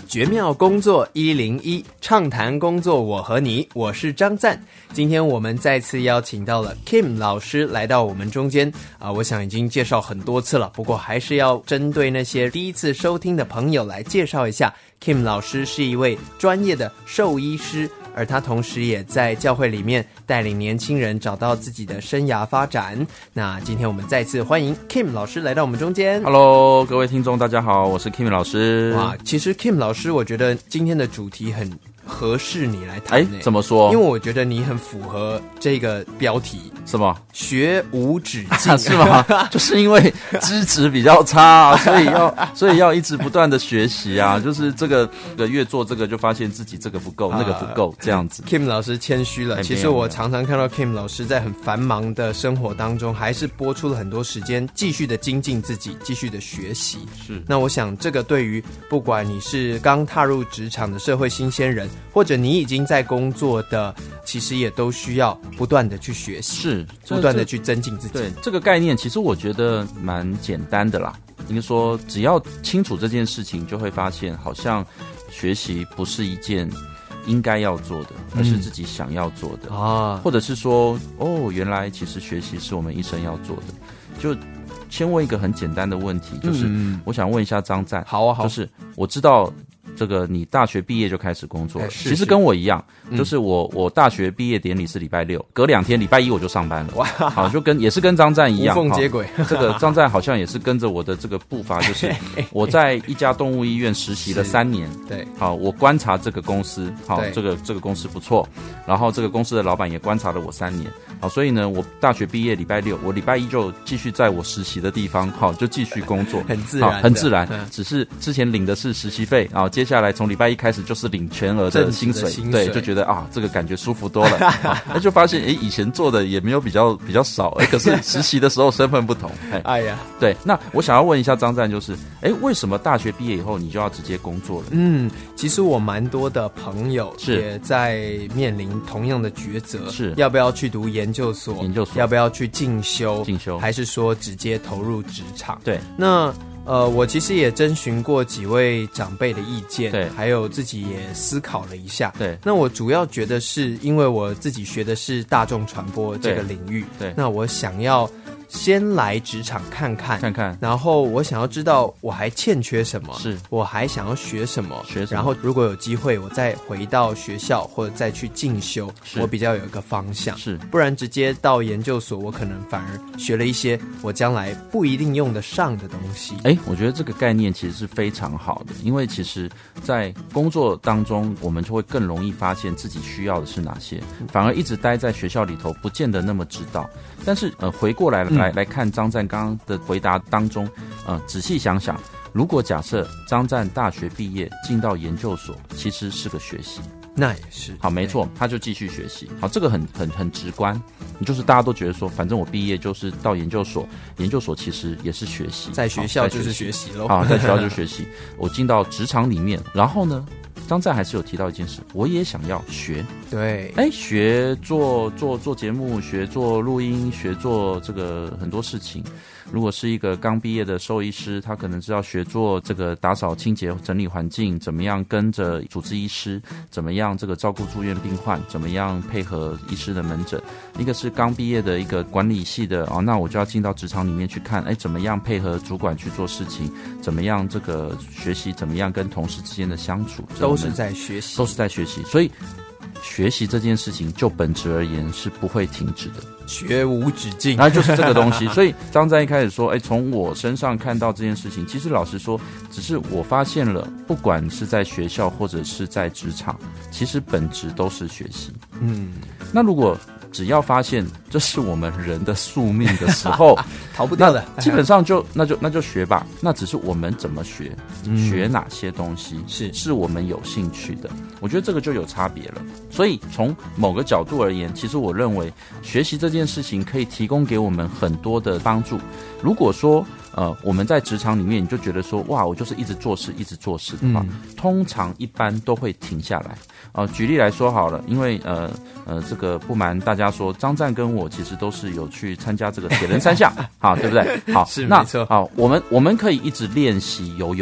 绝妙工作101，畅谈工作我和你，我是张赞。今天我们再次邀请到了 Kim 老师来到我们中间我想已经介绍很多次了，不过还是要针对那些第一次收听的朋友来介绍一下。Kim 老师是一位专业的兽医师，而他同时也在教会里面带领年轻人找到自己的生涯发展。那今天我们再次欢迎 Kim 老师来到我们中间。 Hello， 各位听众大家好，我是 Kim 老师。 哇，其实 Kim 老师我觉得今天的主题很合适你来谈怎么说？ 因为我觉得你很符合这个标题。 什么？ 学无止境是吗？就是因为资质比较差所以要一直不断的学习啊，就是这个越做这个就发现自己这个不够那个不够这样子。 Kim 老师谦虚了，其实我常常看到 Kim 老师在很繁忙的生活当中还是拨出了很多时间继续的精进自己，继续的学习。 是， 那我想这个对于不管你是刚踏入职场的社会新鲜人，或者你已经在工作的，其实也都需要不断的去学习， 是不断的去增进自己。 对，这个概念其实我觉得蛮简单的啦，应该说只要清楚这件事情，就会发现好像学习不是一件应该要做的，而是自己想要做的或者是说原来其实学习是我们一生要做的。就先问一个很简单的问题，就是我想问一下张赞。 好， 就是我知道这个你大学毕业就开始工作了，其实跟我一样，就是我大学毕业典礼是礼拜六，隔2天礼拜一我就上班了。哇，好，就也是跟张赞一样， 无缝接轨。 这个张赞好像也是跟着我的这个步伐，就是我在一家动物医院实习了3年。 对， 好，我观察这个公司，好，这个公司不错，然后这个公司的老板也观察了我3年。好，所以呢，我大学毕业礼拜六，我礼拜一就继续在我实习的地方，好，就继续工作， 很自然， 很自然。只是之前领的是实习费，然后接下来从礼拜一开始就是领全额的薪水，对，就觉得这个感觉舒服多了。那就发现以前做的也没有比较少，可是实习的时候身份不同。 哎呀， 对，那我想要问一下张赞，就是为什么大学毕业以后你就要直接工作了？ 其实我蛮多的朋友也在面临同样的抉择， 是要不要去读研究所，要不要去进修，还是说直接投入职场？ 对， 那我其实也征询过几位长辈的意见， 对， 还有自己也思考了一下， 对。 那我主要觉得是因为我自己学的是大众传播这个领域， 对， 那我想要先来职场看看，然后我想要知道我还欠缺什么， 是我还想要学什么，然后如果有机会我再回到学校或者再去进修，我比较有一个方向， 是， 不然直接到研究所我可能反而学了一些我将来不一定用得上的东西。 我觉得这个概念其实是非常好的，因为其实在工作当中我们就会更容易发现自己需要的是哪些，反而一直待在学校里头不见得那么知道。但是回过来看张赞刚刚的回答当中，仔细想想，如果假设张赞大学毕业进到研究所，其实是个学习， 那也是好，没错，他就继续学习。好，这个很直观，就是大家都觉得说，反正我毕业就是到研究所，研究所其实也是学习， 在学校就是学习咯。 好，在学校就学习。我进到职场里面，然后呢，张赞还是有提到一件事，我也想要学， 对， 学做节目，学做录音，学做这个很多事情。如果是一个刚毕业的兽医师，他可能是要学做这个打扫清洁整理环境，怎么样跟着主治医师，怎么样这个照顾住院病患，怎么样配合医师的门诊。一个是刚毕业的一个管理系的那我就要进到职场里面去看，怎么样配合主管去做事情，怎么样这个学习，怎么样跟同事之间的相处， 都是在学习， 所以学习这件事情就本质而言是不会停止的， 学无止境， 然后就是这个东西。所以张赞一开始说从我身上看到这件事情，其实老实说只是我发现了，不管是在学校或者是在职场，其实本质都是学习。那如果只要发现这是我们人的宿命的时候逃不掉的， 基本上那就学吧。那只是我们怎么学，学哪些东西是我们有兴趣的，我觉得这个就有差别了。所以从某个角度而言，其实我认为学习这件事情可以提供给我们很多的帮助。如果说我们在职场里面你就觉得说哇我就是一直做事的话，通常一般都会停下来。举例来说好了，因为这个不瞒大家说，张赞跟我其实都是有去参加这个铁人三项好，对不对？好， 是没错。 好，我们可以一直练习游泳。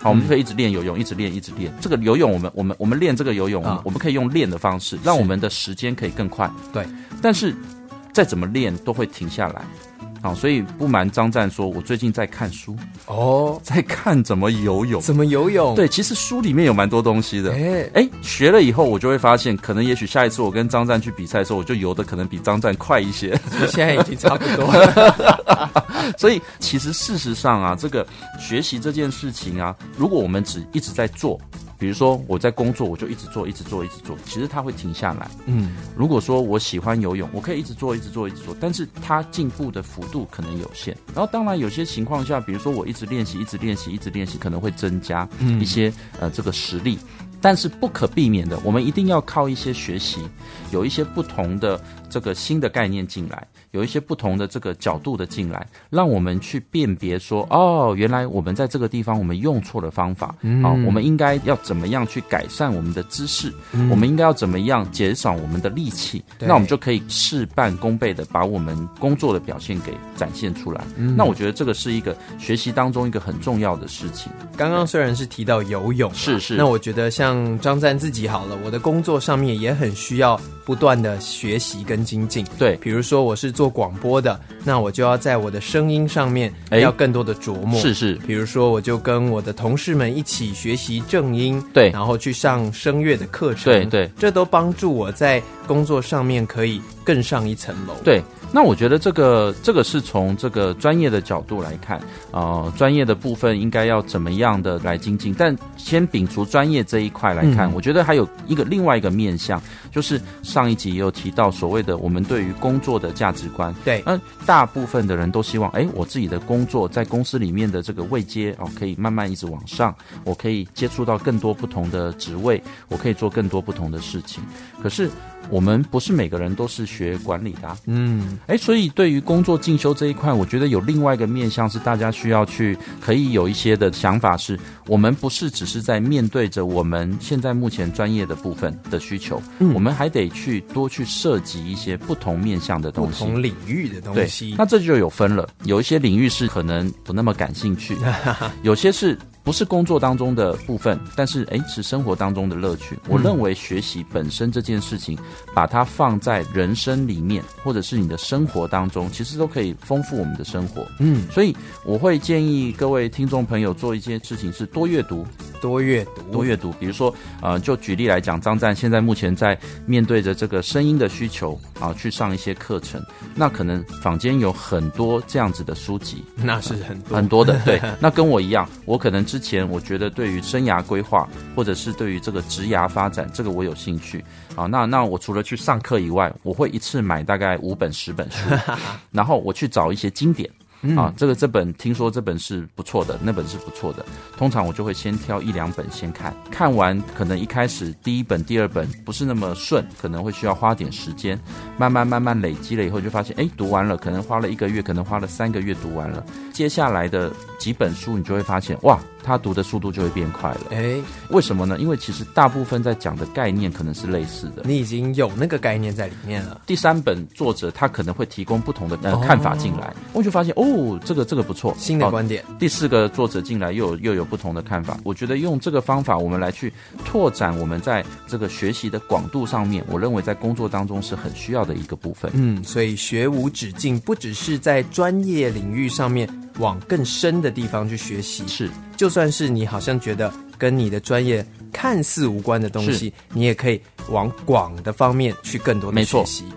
好，我们就可以一直练游泳，一直练，一直练。这个游泳，我们练这个游泳，我们可以用练的方式，让我们的时间可以更快。 对， 但是再怎么练都会停下来。好，所以不瞒张湛说，我最近在看书哦，在看怎么游泳。 怎么游泳？ 对，其实书里面有蛮多东西的。学了以后，我就会发现，可能也许下一次我跟张湛去比赛的时候，我就游的可能比张湛快一些。 现在已经差不多了。 所以其实事实上啊，这个学习这件事情啊，如果我们只一直在做，比如说我在工作，我就一直做，其实它会停下来。如果说我喜欢游泳，我可以一直做，但是它进步的幅度可能有限。然后当然有些情况下，比如说我一直练习，可能会增加一些这个实力。但是不可避免的，我们一定要靠一些学习，有一些不同的这个新的概念进来，有一些不同的这个角度的进来，让我们去辨别说，哦，原来我们在这个地方我们用错了方法，我们应该要怎么样去改善我们的知识，我们应该要怎么样减少我们的力气，那我们就可以事半功倍的把我们工作的表现给展现出来。那我觉得这个是一个学习当中一个很重要的事情。 刚刚虽然是提到游泳， 是， 那我觉得像张湛自己好了，我的工作上面也很需要不断的学习跟精进。 对， 比如说我是做广播的，那我就要在我的声音上面要更多的琢磨。 是， 比如说我就跟我的同事们一起学习正音， 对， 然后去上声乐的课程， 对， 这都帮助我在工作上面可以更上一层楼。 对。那我觉得这个是从这个专业的角度来看，专业的部分应该要怎么样的来精进。但先摒除专业这一块来看，我觉得还有另外一个面向，就是上一集也有提到所谓的我们对于工作的价值观。 对， 大部分的人都希望，我自己的工作在公司里面的这个位阶可以慢慢一直往上，我可以接触到更多不同的职位，我可以做更多不同的事情。可是我们不是每个人都是学管理的所以对于工作进修这一块，我觉得有另外一个面向是大家需要去可以有一些的想法，是我们不是只是在面对着我们现在目前专业的部分的需求，我们还得多去涉及一些不同面向的东西， 不同领域的东西。 对，那这就有分了，有一些领域是可能不那么感兴趣，有些是不是工作当中的部分，但是是生活当中的乐趣。我认为学习本身这件事情，把它放在人生里面，或者是你的生活当中，其实都可以丰富我们的生活。所以我会建议各位听众朋友做一件事情，是多阅读。比如说就举例来讲，张湛现在目前在面对着这个声音的需求去上一些课程，那可能坊间有很多这样子的书籍， 那是很多的。对，那跟我一样，我可能之前我觉得对于生涯规划，或者是对于这个职涯发展，这个我有兴趣那我除了去上课以外，我会一次买大概5本10本书然后我去找一些经典这本听说这本是不错的，那本是不错的，通常我就会先挑1-2本先看完，可能一开始第1本第2本不是那么顺，可能会需要花点时间，慢慢累积了以后，就发现读完了，可能花了1个月，可能花了3个月读完了，接下来的几本书你就会发现，哇，他读的速度就会变快了。为什么呢？因为其实大部分在讲的概念可能是类似的， 你已经有那个概念在里面了。 第3本作者他可能会提供不同的看法进来，我就发现这个不错， 新的观点。 第4个作者进来又有不同的看法，我觉得用这个方法我们来去拓展我们在这个学习的广度上面，我认为在工作当中是很需要的一个部分。 所以学无止境，不只是在专业领域上面往更深的地方去学习， 是就算是你好像觉得跟你的专业看似无关的东西，你也可以往广的方面去更多的学习。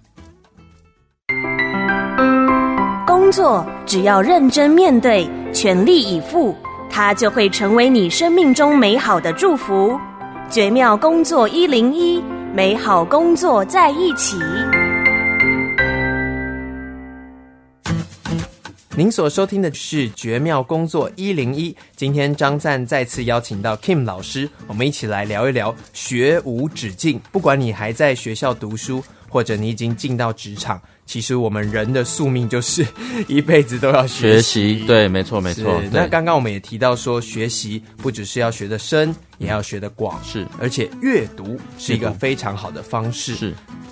工作只要认真面对，全力以赴，它就会成为你生命中美好的祝福。绝妙工作101，美好工作在一起。 您所收听的是绝妙工作101，今天张湛再次邀请到 Kim 老师，我们一起来聊一聊学无止境。不管你还在学校读书，或者你已经进到职场，其实我们人的宿命就是一辈子都要学习。 对，没错。 那刚刚我们也提到说，学习不只是要学得深，也要学得广， 是， 而且阅读是一个非常好的方式。 是，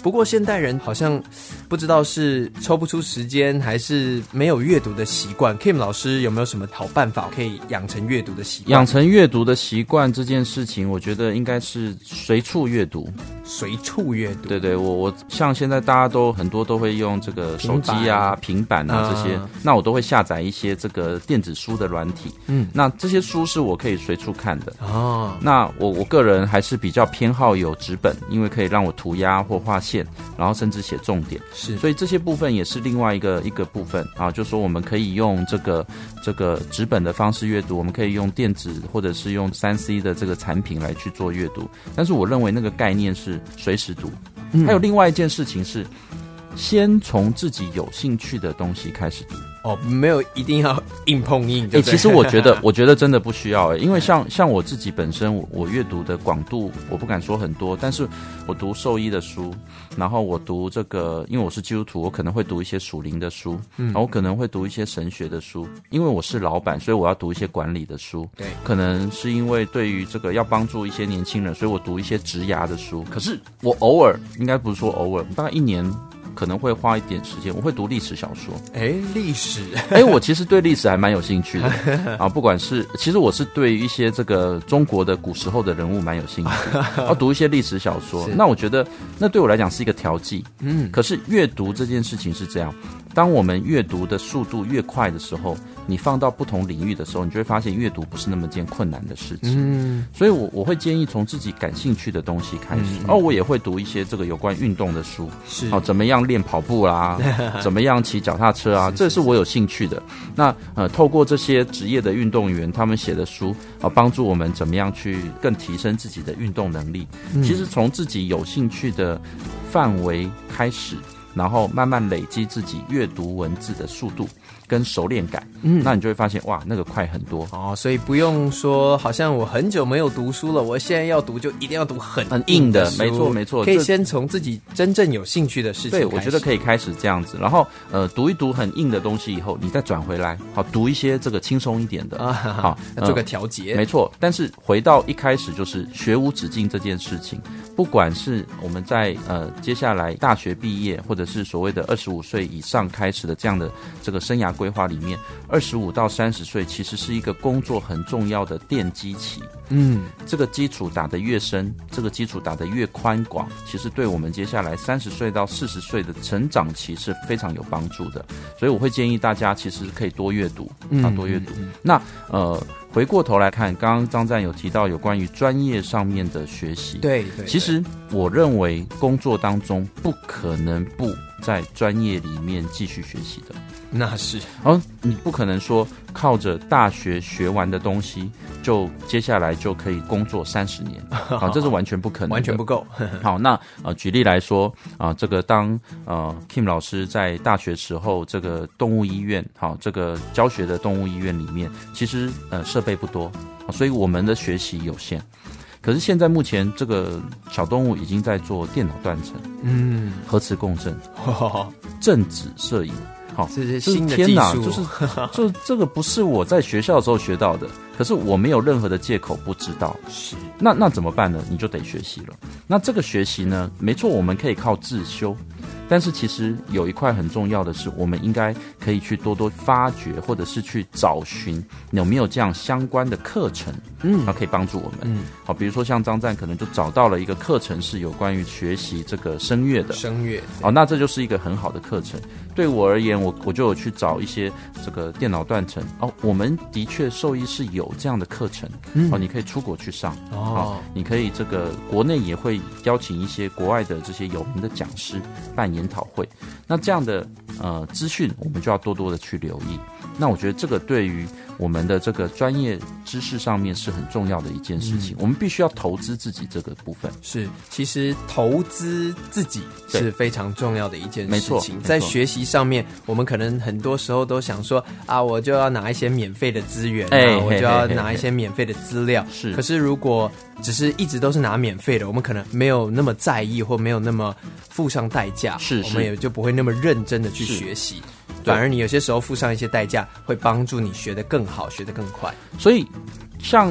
不过现代人好像不知道是抽不出时间，还是没有阅读的习惯。Kim 老师有没有什么好办法可以养成阅读的习惯？ 养成阅读的习惯这件事情，我觉得应该是随处阅读。 随处阅读， 对对，我像现在大家都很多都会用这个手机啊、平板啊这些，那我都会下载一些这个电子书的软体。那这些书是我可以随处看的。那我个人还是比较偏好有纸本，因为可以让我涂鸦或画线，然后甚至写重点。 是， 所以这些部分也是另外一个部分啊，就是说我们可以用这个纸本的方式阅读，我们可以用电子或者是用3C 的这个产品来去做阅读。但是我认为那个概念是随时读。还有另外一件事情是，先从自己有兴趣的东西开始读。 没有一定要硬碰硬。 其实我觉得真的不需要因为像我自己本身，我阅读的广度我不敢说很多，但是我读兽医的书，然后我读这个，因为我是基督徒，我可能会读一些属灵的书，然后我可能会读一些神学的书，因为我是老板，所以我要读一些管理的书。 对， 可能是因为对于这个要帮助一些年轻人，所以我读一些职涯的书。可是我偶尔，应该不是说偶尔，大概1年可能会花一点时间，我会读历史小说。 历史我其实对历史还蛮有兴趣的啊，不管是其实我是对一些这个中国的古时候的人物蛮有兴趣要读一些历史小说。那我觉得那对我来讲是一个调剂。可是阅读这件事情是这样，当我们阅读的速度越快的时候，你放到不同领域的时候，你就会发现阅读不是那么件困难的事情。所以我会建议从自己感兴趣的东西开始。我也会读一些这个有关运动的书，是怎么样练跑步啦怎么样骑脚踏车啊，这是我有兴趣的。那透过这些职业的运动员他们写的书帮助我们怎么样去更提升自己的运动能力。其实从自己有兴趣的范围开始，然后慢慢累积自己阅读文字的速度跟熟练感，那你就会发现哇，那个快很多所以不用说好像我很久没有读书了，我现在要读就一定要读很硬的。没错， 可以先从自己真正有兴趣的事情开始。 对，我觉得可以开始这样子，然后读一读很硬的东西以后，你再转回来，好读一些这个轻松一点的好做个调节。 没错，但是回到一开始就是学无止境这件事情，不管是我们在接下来大学毕业，或者是所谓的25岁以上开始的这样的这个生涯规划里面，25到30岁其实是一个工作很重要的奠基期。这个基础打得越深，这个基础打得越宽广，其实对我们接下来30岁到40岁的成长期是非常有帮助的。所以我会建议大家其实可以多阅读多阅读。那回过头来看，刚刚张赞有提到有关于专业上面的学习。对，其实我认为工作当中不可能不在专业里面继续学习的。 那是你不可能说靠着大学学完的东西就接下来就可以工作30年这是完全不可能的， 完全不够好，那举例来说这个当Kim 老师在大学时候这个动物医院这个教学的动物医院里面，其实设备不多，所以我们的学习有限。可是现在目前这个小动物已经在做电脑断层，核磁共振，正子摄影， 这些新的技术， 就这个不是我在学校的时候学到的，可是我没有任何的借口不知道。 是， 那怎么办呢？你就得学习了。那这个学习呢，没错，我们可以靠自修，但是其实有一块很重要的是，我们应该可以去多多发掘，或者是去找寻有没有这样相关的课程，可以帮助我们。好，比如说像张赞可能就找到了一个课程是有关于学习这个声乐的，那这就是一个很好的课程。对我而言，我就有去找一些这个电脑断层我们的确兽医是有这样的课程你可以出国去上你可以这个国内也会邀请一些国外的这些有名的讲师办研讨会。那这样的资讯我们就要多多的去留意。那我觉得这个对于我们的这个专业知识上面是很重要的一件事情，我们必须要投资自己这个部分。 是，其实投资自己是非常重要的一件事情。在学习上面，我们可能很多时候都想说我就要拿一些免费的资源我就要拿一些免费的资料。是，可是如果只是一直都是拿免费的，我们可能没有那么在意，或没有那么付上代价，我们也就不会那么认真的去学习。反而你有些时候付上一些代价，会帮助你学得更好，学得更快。 所以像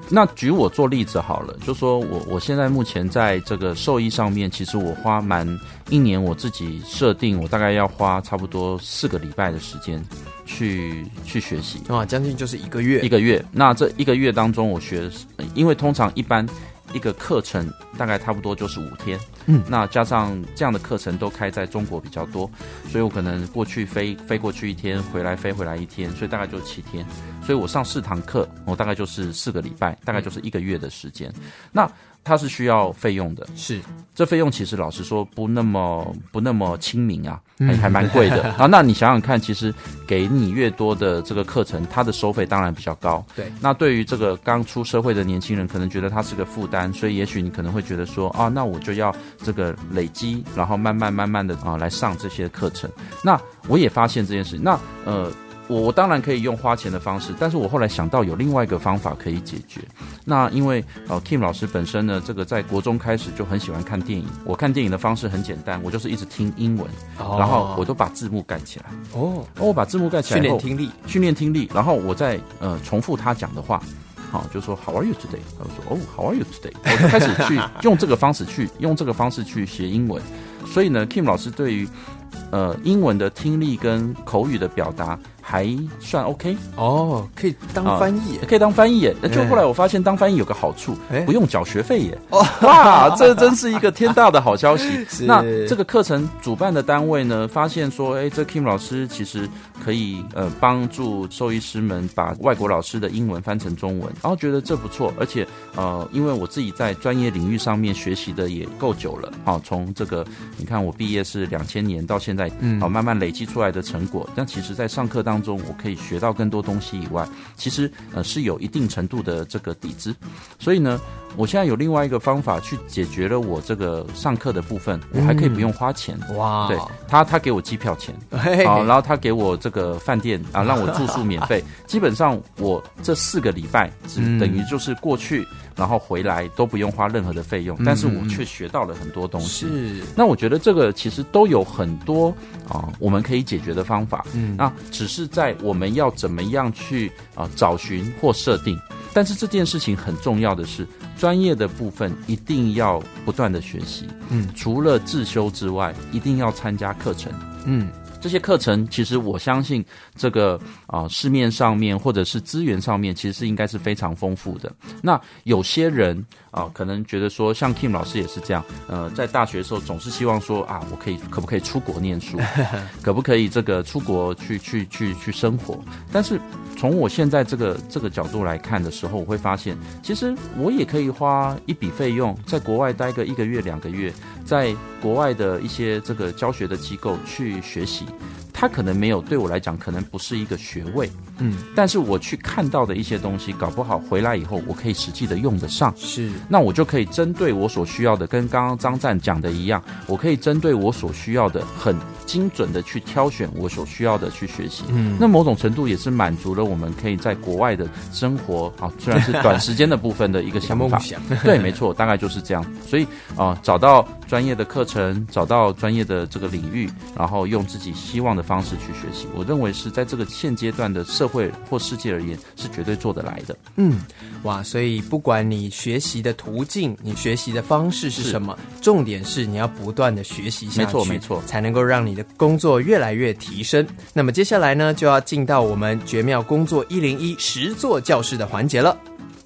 那举我做例子好了，就说我现在目前在这个兽医上面，其实我花一年我自己设定，我大概要花差不多4个礼拜的时间去学习将近就是1个月。 1个月，那这1个月当中，我学，因为通常一般一个课程大概差不多就是5天，那加上这样的课程都开在中国比较多，所以我可能过去飞过去1天，飞回来1天，所以大概就7天，所以我上4堂课，我大概就是4个礼拜，大概就是1个月的时间。那它是需要费用的， 是这费用其实老实说不那么亲民啊，还蛮贵的啊。那你想想看，其实给你越多的这个课程，它的收费当然比较高。 对， 那对于这个刚出社会的年轻人，可能觉得它是个负担，所以也许你可能会觉得说啊，那我就要这个累积，然后慢慢的来上这些课程。那我也发现这件事，那我当然可以用花钱的方式，但是我后来想到有另外一个方法可以解决。那因为Kim 老师本身呢，这个在国中开始就很喜欢看电影。我看电影的方式很简单，我就是一直听英文，然后我都把字幕盖起来。我把字幕盖起来后，训练听力，然后我再重复他讲的话。好，就说 How are you today？ 他就说How are you today？ 我就开始去用这个方式去学英文。所以呢 ，Kim 老师对于英文的听力跟口语的表达还算 OK 可以当翻译耶， 可以当翻译耶。就后来我发现当翻译有个好处，不用缴学费耶。哇，这真是一个天大的好消息。那这个课程主办的单位呢，发现说，这 Kim 老师其实可以帮助兽医师们把外国老师的英文翻成中文，然后觉得这不错，而且因为我自己在专业领域上面学习的也够久了，从这个你看我毕业是2000年到现在，慢慢累积出来的成果。但其实在上课当中我可以学到更多东西以外，其实是有一定程度的这个底子。所以呢，我现在有另外一个方法去解决了我这个上课的部分，我还可以不用花钱。哇，对，他给我机票钱，然后他给我这个饭店让我住宿免费。基本上我这4个礼拜只等于就是过去然后回来都不用花任何的费用，但是我却学到了很多东西。是，那我觉得这个其实都有很多我们可以解决的方法。那只是在我们要怎么样去找寻或设定。但是这件事情很重要的是，专业的部分一定要不断的学习。除了自修之外，一定要参加课程。这些课程其实我相信这个市面上面或者是资源上面其实是应该是非常丰富的。那有些人可能觉得说，像 Kim 老师也是这样，在大学的时候总是希望说我可不可以出国念书，可不可以这个出国去生活。但是从我现在这个角度来看的时候，我会发现其实我也可以花一笔费用在国外待个1个月2个月，在国外的一些这个教学的机构去学习。它可能没有，对我来讲可能不是一个学位，但是我去看到的一些东西，搞不好回来以后我可以实际的用得上。是，那我就可以针对我所需要的，跟刚刚张湛讲的一样，我可以针对我所需要的很精准的去挑选我所需要的去学习。那某种程度也是满足了我们可以在国外的生活虽然是短时间的部分的一个想法。对，没错，大概就是这样。所以找到专业的课程，找到专业的这个领域，然后用自己希望的方式去学习，我认为是在这个现阶段的社会或世界而言是绝对做得来的。 哇，所以不管你学习的途径，你学习的方式是什么，重点是你要不断的学习下去，没错，才能够让你的工作越来越提升。那么接下来呢，就要进到我们绝妙工作101实作教室的环节了。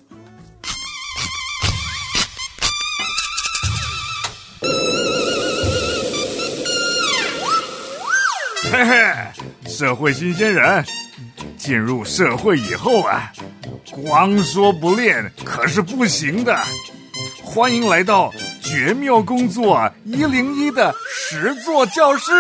嘿嘿，社会新鲜人，进入社会以后光说不练可是不行的。欢迎来到绝妙工作101的实作教室。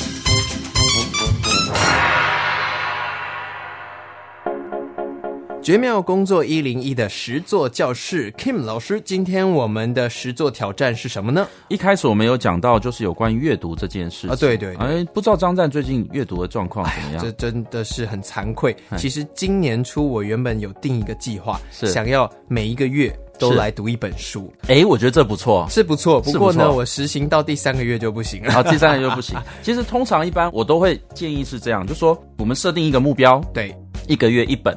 绝妙工作101的实作教室 Kim 老师，今天我们的实作挑战是什么呢？ 一开始我们有讲到就是有关于阅读这件事情对， 不知道张湛最近阅读的状况怎么样？ 这真的是很惭愧。其实今年初我原本有定一个计划，想要每一个月都来读一本书。 我觉得这不错， 是不错。不过呢，我实行到第3个月就不行了。 第3个月就不行。其实通常一般我都会建议是这样，就说我们设定一个目标， 对， 1个月1本。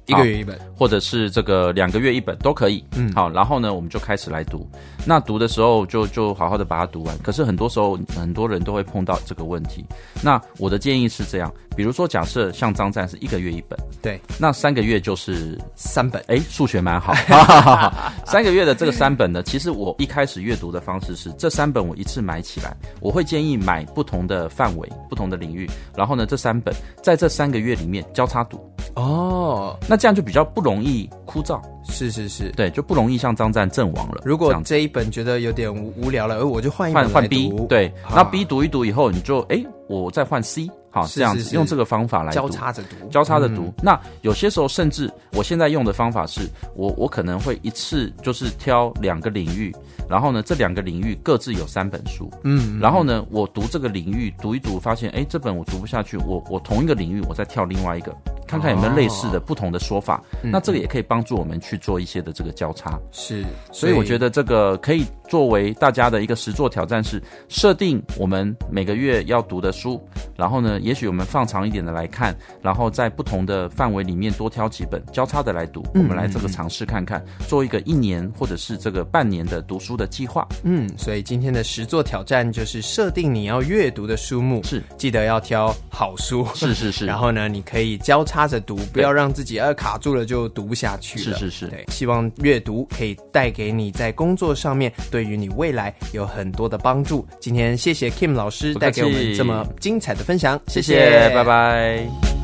1个月一本， 或者是这个2个月一本都可以。好，然后呢，我们就开始来读。那读的时候就好好的把它读完。可是很多时候很多人都会碰到这个问题。那我的建议是这样，比如说假设像张赞是1个月一本， 对， 那3个月就是 3本。 数学蛮好。3个月的这个3本呢，其实我一开始阅读的方式是这3本我一次买起来，我会建议买不同的范围、不同的领域，然后呢，这3本在这3个月里面交叉读。那这样就比较不容易枯燥。 是， 对，就不容易像张赞阵亡了。 如果这一本觉得有点无聊了，我就换一本换 B， 对，那 B 读一读以后，你就我再换 C， 好，这样子用这个方法来读，交叉着读。那有些时候甚至我现在用的方法是，我可能会一次就是挑2个领域，然后呢，这2个领域各自有3本书，然后呢，我读这个领域读一读，发现这本我读不下去，我同一个领域我再跳另外一个，看看有没有类似的不同的说法。那这个也可以帮助我们去做一些的这个交叉。 是， 所以我觉得这个可以作为大家的一个实作挑战，是设定我们每个月要读的书，然后呢，也许我们放长一点的来看，然后在不同的范围里面多挑几本交叉的来读，我们来这个尝试看看，做一个1年或者是这个半年的读书的计划。 所以今天的实作挑战就是设定你要阅读的书目， 是记得要挑好书， 是， 然后呢，你可以交叉着读，不要让自己卡住了就读不下去了。 是， 对，希望阅读可以带给你在工作上面，对于你未来有很多的帮助。今天谢谢 Kim 老师带给我们这么精彩的分享，谢谢， 拜拜。